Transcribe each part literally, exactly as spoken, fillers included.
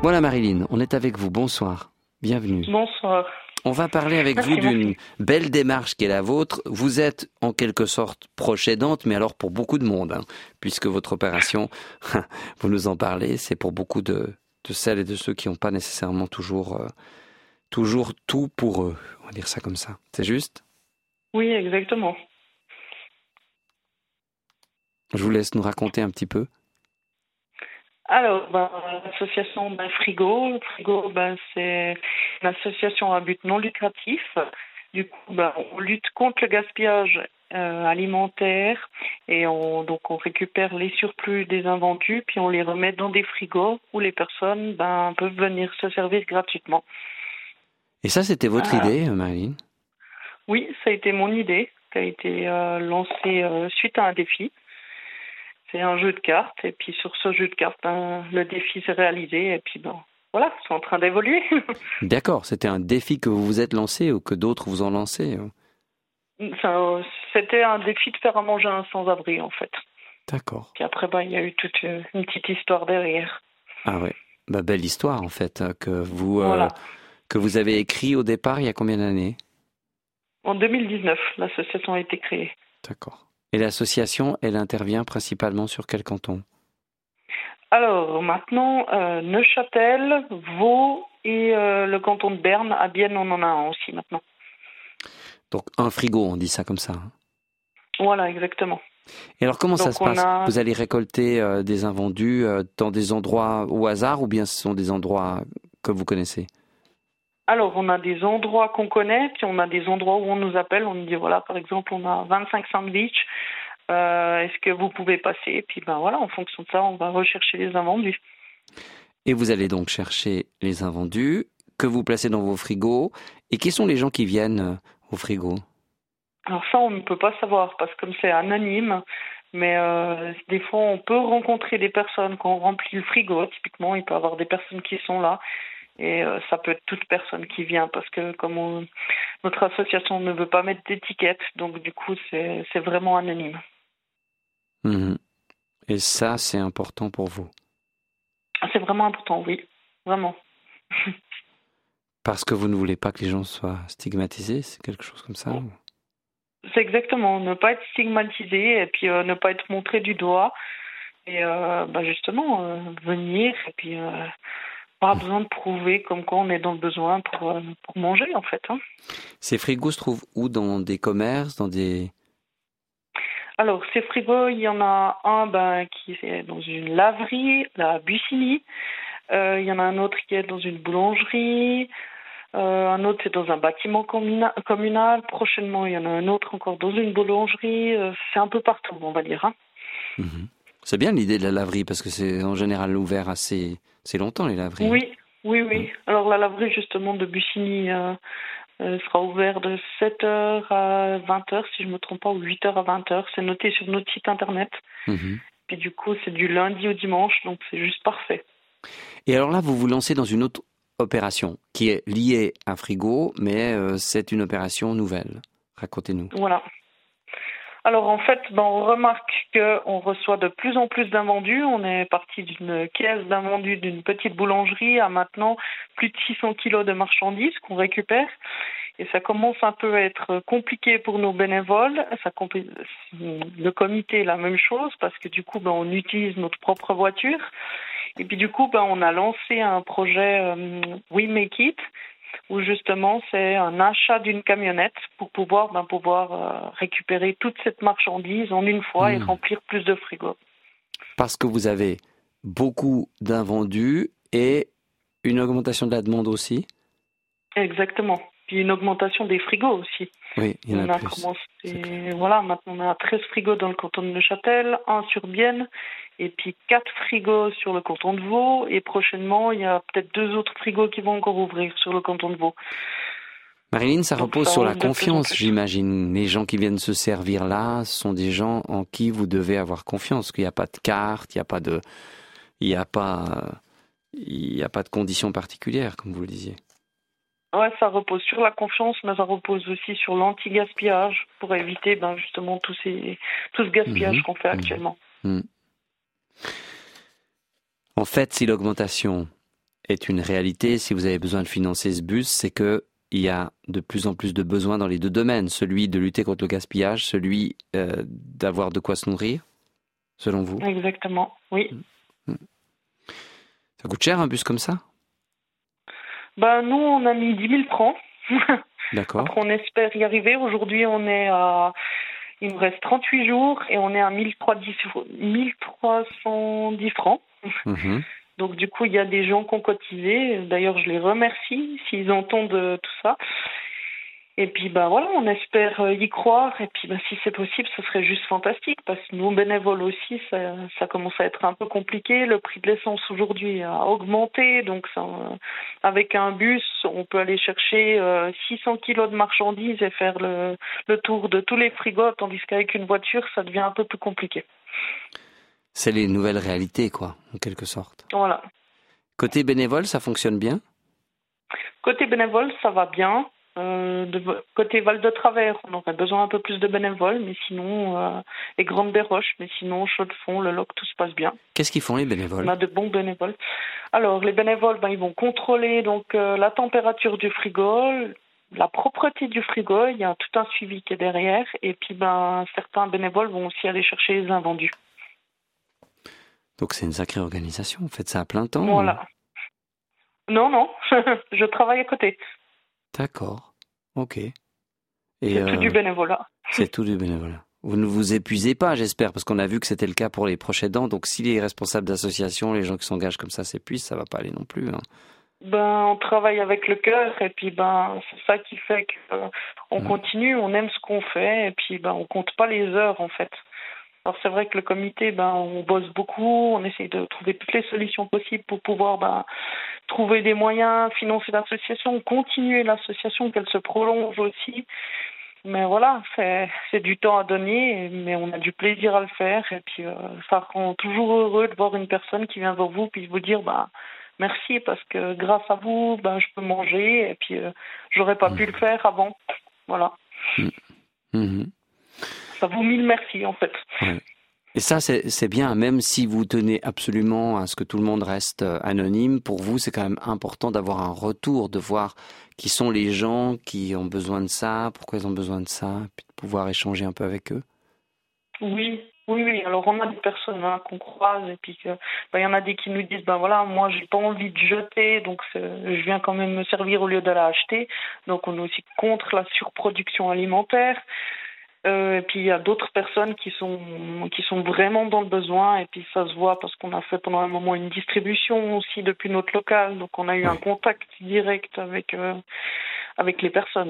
Voilà Marilyn, on est avec vous. Bonsoir. Bienvenue. Bonsoir. On va parler avec Merci, vous d'une merci. belle démarche qui est la vôtre. Vous êtes en quelque sorte proche aidante, mais alors pour beaucoup de monde, hein, puisque votre opération, vous nous en parlez, c'est pour beaucoup de, de celles et de ceux qui n'ont pas nécessairement toujours, euh, toujours tout pour eux. On va dire ça comme ça. C'est juste ? Oui, exactement. Je vous laisse nous raconter un petit peu. Alors, ben, l'association ben, Frigo, le Frigo, ben, c'est une association à but non lucratif. Du coup, ben, on lutte contre le gaspillage euh, alimentaire et on, donc on récupère les surplus des invendus puis on les remet dans des frigos où les personnes ben, peuvent venir se servir gratuitement. Et ça, c'était votre Voilà. idée, Marilyn ? Oui, ça a été mon idée, qui a été euh, lancée euh, suite à un défi. C'est un jeu de cartes, et puis sur ce jeu de cartes, ben, le défi s'est réalisé, et puis ben, voilà, c'est en train d'évoluer. D'accord, c'était un défi que vous vous êtes lancé ou que d'autres vous ont lancé ? Ça, c'était un défi de faire à manger un sans-abri, en fait. D'accord. Puis après, ben, il y a eu toute une, une petite histoire derrière. Ah ouais, bah, belle histoire en fait, que vous, euh, Voilà. que vous avez écrit au départ il y a combien d'années ? En deux mille dix-neuf, l'association a été créée. D'accord. Et l'association, elle intervient principalement sur quel canton ? Alors, maintenant, euh, Neuchâtel, Vaud et euh, le canton de Berne, à Bienne, on en a un aussi maintenant. Donc un frigo, on dit ça comme ça. Hein. Voilà, exactement. Et alors comment Donc, ça se on passe ? a... Vous allez récolter euh, des invendus euh, dans des endroits au hasard ou bien ce sont des endroits que vous connaissez ? Alors, on a des endroits qu'on connaît, puis on a des endroits où on nous appelle, on nous dit, voilà, par exemple, on a vingt-cinq sandwichs, euh, est-ce que vous pouvez passer ? Puis, ben voilà, en fonction de ça, on va rechercher les invendus. Et vous allez donc chercher les invendus que vous placez dans vos frigos. Et qui sont les gens qui viennent euh, au frigo ? Alors ça, on ne peut pas savoir, parce que comme c'est anonyme, mais euh, des fois, on peut rencontrer des personnes quand on remplit le frigo, typiquement, il peut y avoir des personnes qui sont là, et euh, ça peut être toute personne qui vient, parce que comme on, notre association ne veut pas mettre d'étiquette, donc du coup, c'est, c'est vraiment anonyme. Mmh. Et ça, c'est important pour vous ? C'est vraiment important, oui, vraiment. Parce que vous ne voulez pas que les gens soient stigmatisés, c'est quelque chose comme ça ? ou... C'est exactement, ne pas être stigmatisé et puis euh, ne pas être montré du doigt. Et euh, bah justement, euh, venir et puis euh, pas besoin de prouver comme quoi on est dans le besoin pour, euh, pour manger en fait. Hein. Ces frigos se trouvent où ? Dans des commerces, dans des... Alors, ces frigos, il y en a un ben, qui est dans une laverie, la Bussigny. Euh, il y en a un autre qui est dans une boulangerie. Euh, un autre, c'est dans un bâtiment communa- communal. Prochainement, il y en a un autre encore dans une boulangerie. Euh, c'est un peu partout, on va dire. Hein. Mmh. C'est bien l'idée de la laverie, parce que c'est en général ouvert assez, assez longtemps, les laveries. Oui, oui, oui. Alors, la laverie, justement, de Bussigny euh, euh, sera ouverte de sept heures à vingt heures, si je ne me trompe pas, ou huit heures à vingt heures. C'est noté sur notre site internet. Mmh. Puis du coup, c'est du lundi au dimanche, donc c'est juste parfait. Et alors là, vous vous lancez dans une autre opération qui est liée à frigo, mais euh, c'est une opération nouvelle. Racontez-nous. Voilà. Alors en fait, ben, on remarque qu'on reçoit de plus en plus d'invendus. On est parti d'une caisse d'invendus d'une petite boulangerie à maintenant plus de six cents kilos de marchandises qu'on récupère. Et ça commence un peu à être compliqué pour nos bénévoles. Ça compli- le comité, la même chose, parce que du coup, ben, on utilise notre propre voiture. Et puis du coup, ben, on a lancé un projet euh, We Make It, où justement c'est un achat d'une camionnette pour pouvoir ben, pouvoir euh, récupérer toute cette marchandise en une fois et Mmh. remplir plus de frigo. Parce que vous avez beaucoup d'invendus et une augmentation de la demande aussi. Exactement. Puis une augmentation des frigos aussi. Oui, il y en On a a plus. commencé, voilà, maintenant on a treize frigos dans le canton de Neuchâtel, un sur Bienne, et puis quatre frigos sur le canton de Vaud, et prochainement il y a peut-être deux autres frigos qui vont encore ouvrir sur le canton de Vaud. Marilyn, ça Donc repose ça sur la ouvre de plus en confiance, plus. j'imagine. Les gens qui viennent se servir là sont des gens en qui vous devez avoir confiance. Qu'il n'y a pas de carte, il n'y a pas de, il n'y a pas, il n'y a pas de conditions particulières, comme vous le disiez. Ouais, ça repose sur la confiance, mais ça repose aussi sur l'anti-gaspillage pour éviter ben, justement tous ces, tout ce gaspillage Mmh. qu'on fait Mmh. actuellement. Mmh. En fait, si l'augmentation est une réalité, si vous avez besoin de financer ce bus, c'est que il y a de plus en plus de besoins dans les deux domaines, celui de lutter contre le gaspillage, celui euh, d'avoir de quoi se nourrir, selon vous? Exactement, oui. Ça coûte cher un bus comme ça? Ben, nous, on a mis dix mille francs. D'accord. Après, on espère y arriver. Aujourd'hui, on est à... Il nous reste trente-huit jours et on est à mille trois cent dix francs. Mmh. Donc, du coup, il y a des gens qui ont cotisé. D'ailleurs, je les remercie s'ils entendent tout ça. Et puis, ben voilà, on espère y croire. Et puis, ben, si c'est possible, ce serait juste fantastique. Parce que nous, bénévoles aussi, ça, ça commence à être un peu compliqué. Le prix de l'essence aujourd'hui a augmenté. Donc, ça, avec un bus, on peut aller chercher euh, six cents kilos de marchandises et faire le, le tour de tous les frigos. Tandis qu'avec une voiture, ça devient un peu plus compliqué. C'est les nouvelles réalités, quoi, en quelque sorte. Voilà. Côté bénévole, ça fonctionne bien? Côté bénévole, ça va bien. Euh, de côté Val de Travers, on aurait besoin un peu plus de bénévoles, mais sinon, euh, les Grandes des Roches, mais sinon, Chaux-de-Fonds, le Loc, tout se passe bien. Qu'est-ce qu'ils font les bénévoles? On a de bons bénévoles. Alors, les bénévoles, ben, ils vont contrôler donc euh, la température du frigo, la propreté du frigo, il y a tout un suivi qui est derrière, et puis ben, certains bénévoles vont aussi aller chercher les invendus. Donc c'est une sacrée organisation, vous faites ça à plein temps? Voilà. Ou... Non, non, je travaille à côté. D'accord, ok. Et c'est euh, tout du bénévolat. C'est tout du bénévolat. Vous ne vous épuisez pas, j'espère, parce qu'on a vu que c'était le cas pour les proches aidants. Donc si les responsables d'associations, les gens qui s'engagent comme ça s'épuisent, ça va pas aller non plus. Hein. Ben, on travaille avec le cœur et puis ben c'est ça qui fait qu'on euh, mmh. continue, on aime ce qu'on fait et puis ben on compte pas les heures en fait. Alors c'est vrai que le comité, ben on bosse beaucoup, on essaye de trouver toutes les solutions possibles pour pouvoir ben trouver des moyens, financer l'association, continuer l'association, qu'elle se prolonge aussi. Mais voilà, c'est c'est du temps à donner, mais on a du plaisir à le faire et puis euh, ça rend toujours heureux de voir une personne qui vient vers vous puis vous dire bah merci parce que grâce à vous, ben je peux manger et puis euh, j'aurais pas mmh. pu le faire avant. Voilà. Mmh. Mmh. Ça vaut mille merci en fait. Ouais. Et ça, c'est, c'est bien, même si vous tenez absolument à ce que tout le monde reste anonyme, pour vous, c'est quand même important d'avoir un retour, de voir qui sont les gens qui ont besoin de ça, pourquoi ils ont besoin de ça, puis de pouvoir échanger un peu avec eux. Oui, oui, oui. Alors, on a des personnes hein, qu'on croise et puis que, ben, y en a des qui nous disent, ben voilà, moi, j'ai pas envie de jeter, donc je viens quand même me servir au lieu de la acheter. Donc, on est aussi contre la surproduction alimentaire. Euh, et puis il y a d'autres personnes qui sont qui sont vraiment dans le besoin et puis ça se voit parce qu'on a fait pendant un moment une distribution aussi depuis notre local, donc on a eu oui. un contact direct avec euh, avec les personnes.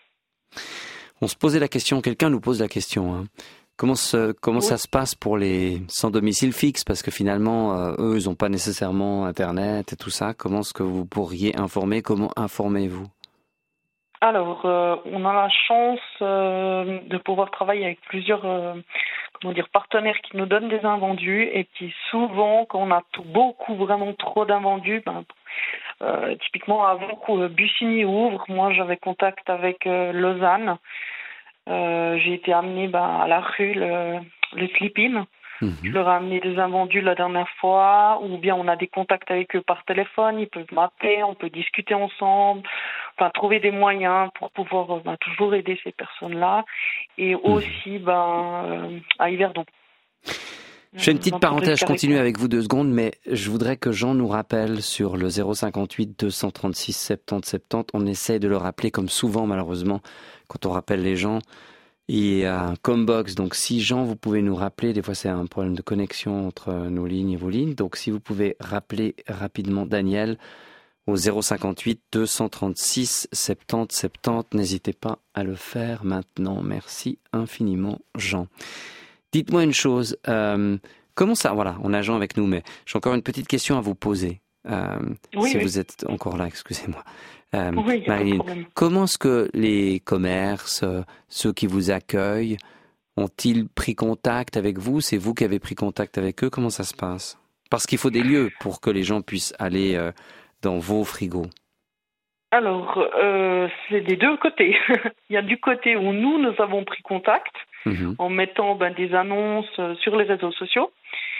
On se posait la question, quelqu'un nous pose la question. Hein. Comment se, comment oui. ça se passe pour les sans domicile fixe parce que finalement euh, eux ils n'ont pas nécessairement internet et tout ça. Comment est-ce que vous pourriez informer? Comment informez-vous? Alors, euh, on a la chance euh, de pouvoir travailler avec plusieurs euh, comment dire, partenaires qui nous donnent des invendus et puis souvent, quand on a tout, beaucoup, vraiment trop d'invendus, ben, euh, typiquement avant que Bussigny ouvre, moi j'avais contact avec euh, Lausanne. Euh, j'ai été amenée ben, à la rue, le, le Slip-In. Mmh. Je leur ai amené des invendus la dernière fois, ou bien on a des contacts avec eux par téléphone, ils peuvent m'appeler, on peut discuter ensemble, enfin trouver des moyens pour pouvoir ben, toujours aider ces personnes-là, et mmh. aussi ben, euh, à Yverdon. Je fais une petite parenthèse, je continue avec vous deux secondes, mais je voudrais que Jean nous rappelle sur le zéro cinquante-huit deux cent trente-six soixante-dix soixante-dix, on essaie de le rappeler comme souvent malheureusement quand on rappelle les gens. Il y a un Combox, donc si Jean, vous pouvez nous rappeler, des fois c'est un problème de connexion entre nos lignes et vos lignes, donc si vous pouvez rappeler rapidement Daniel au zéro cinquante-huit deux cent trente-six soixante-dix soixante-dix, n'hésitez pas à le faire maintenant. Merci infiniment Jean. Dites-moi une chose, euh, comment ça, voilà, on a Jean avec nous, mais j'ai encore une petite question à vous poser, euh, oui, si oui. vous êtes encore là, excusez-moi. Euh, oui, Marilyn, comment est-ce que les commerces, euh, ceux qui vous accueillent, ont-ils pris contact avec vous? C'est vous qui avez pris contact avec eux? Comment ça se passe? Parce qu'il faut des lieux pour que les gens puissent aller euh, dans vos frigos. Alors, euh, c'est des deux côtés. Il y a du côté où nous, nous avons pris contact mmh. en mettant ben, des annonces sur les réseaux sociaux.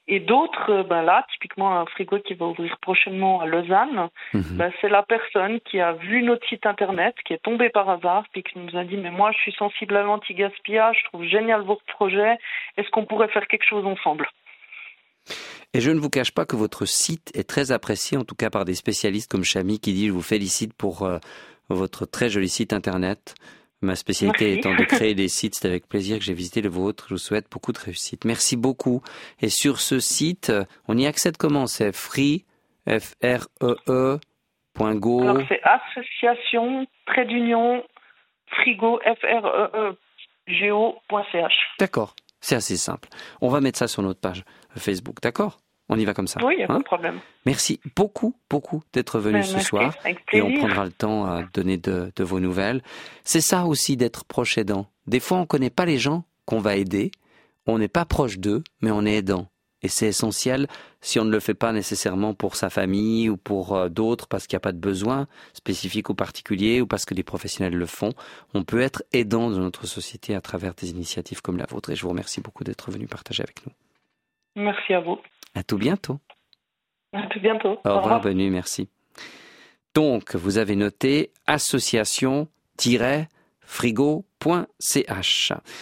Et d'autres, ben là, typiquement un frigo qui va ouvrir prochainement à Lausanne, mmh. ben c'est la personne qui a vu notre site internet, qui est tombée par hasard, puis qui nous a dit « mais moi je suis sensible à l'anti-gaspillage, je trouve génial votre projet, est-ce qu'on pourrait faire quelque chose ensemble ?» Et je ne vous cache pas que votre site est très apprécié, en tout cas par des spécialistes comme Chami qui dit « je vous félicite pour euh, votre très joli site internet ». Ma spécialité Merci. étant de créer des sites, c'est avec plaisir que j'ai visité le vôtre. Je vous souhaite beaucoup de réussite. Merci beaucoup. Et sur ce site, on y accède comment? C'est free, F R E E, point go. Alors c'est association, trait d'union, frigo, F R E E, G O point C H. D'accord, c'est assez simple. On va mettre ça sur notre page Facebook, d'accord? On y va comme ça. Oui, il n'y a hein pas de problème. Merci beaucoup, beaucoup d'être venu ce merci, soir. Et on prendra le temps à donner de, de vos nouvelles. C'est ça aussi d'être proche aidant. Des fois, on ne connaît pas les gens qu'on va aider. On n'est pas proche d'eux, mais on est aidant. Et c'est essentiel si on ne le fait pas nécessairement pour sa famille ou pour euh, d'autres parce qu'il n'y a pas de besoin spécifique ou particulier ou parce que les professionnels le font. On peut être aidant de notre société à travers des initiatives comme la vôtre. Et je vous remercie beaucoup d'être venu partager avec nous. Merci à vous. À tout bientôt. À tout bientôt. Au revoir, bonne nuit, merci. Donc, vous avez noté association-frigo point c h.